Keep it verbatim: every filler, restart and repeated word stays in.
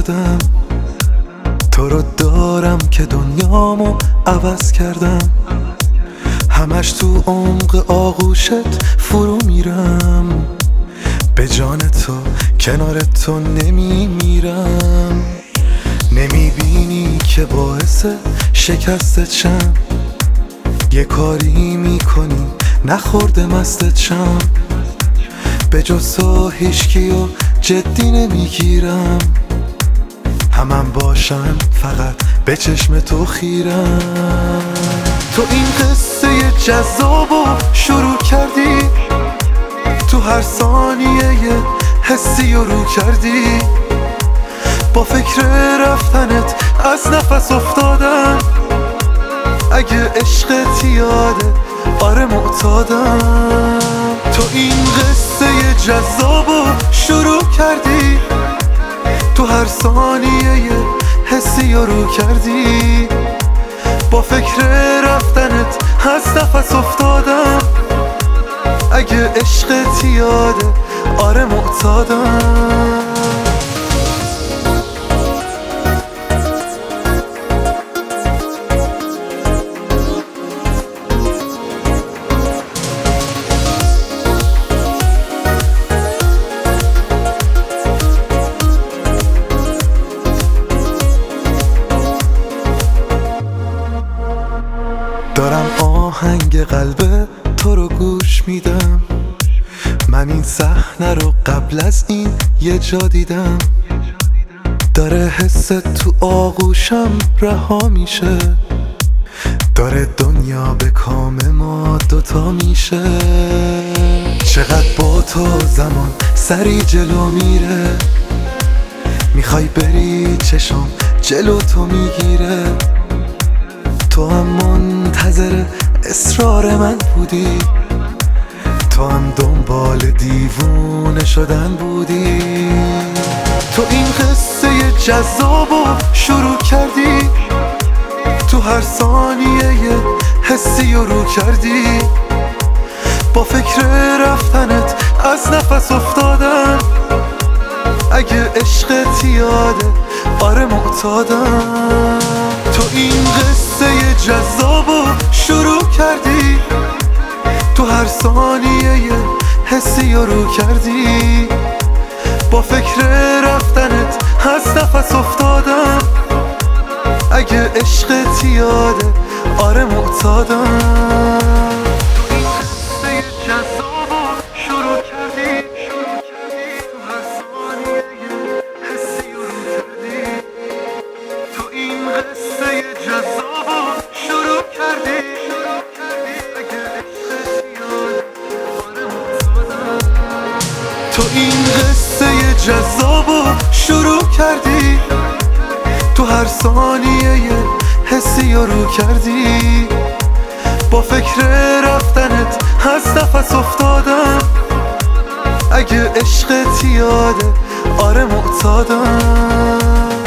کردم، تو رو دارم که دنیامو عوض کردم. همش تو عمق آغوشت فرو میرم، به جان تو کنار تو نمی میرم. نمی بینی که باعث شکستت شم، یه کاری میکنی نخورده مستت شم. به جز تو هیچکیو جدی نمیگیرم، همم باشم فقط به چشم تو خیرم. تو این قصه جذابو شروع کردی، تو هر ثانیه یه حسی رو کردی. با فکر رفتنت از نفس افتادم، اگه عشقت یاده آره معتادم. تو این قصه جذابو شروع کردی، تو هر ثانیه یه حسی رو کردی. با فکر رفتنت از نفس افتادم، اگه عشقت یاده آره معتادم. دارم آهنگ قلب تو رو گوش میدم، من این صحنه رو قبل از این یه جا دیدم. داره حست تو آغوشم رها میشه، داره دنیا به کام ما دوتا میشه. چقدر با تو زمان سری جلو میره، میخوای بری چشم جلو تو میگیره. تو هم منتظر اصرار من بودی، تو هم دنبال دیوونه شدن بودی. تو این قصه جذابو شروع کردی، تو هر ثانیه یه حسی رو کردی. با فکر رفتنت از نفس افتادم، اگه عشقت یاده آره معتادم. تو این قصه جذابو شروع کردی، تو هر ثانیه یه حسی رو کردی. با فکر رفتنت از نفس افتادم، اگه عشقت یاده آره معتادم. تو این قصه جذابو شروع کردی، تو هر ثانیه یه حسی رو کردی. با فکر رفتنت از نفس افتادم، اگه عشقت یاده آره معتادم.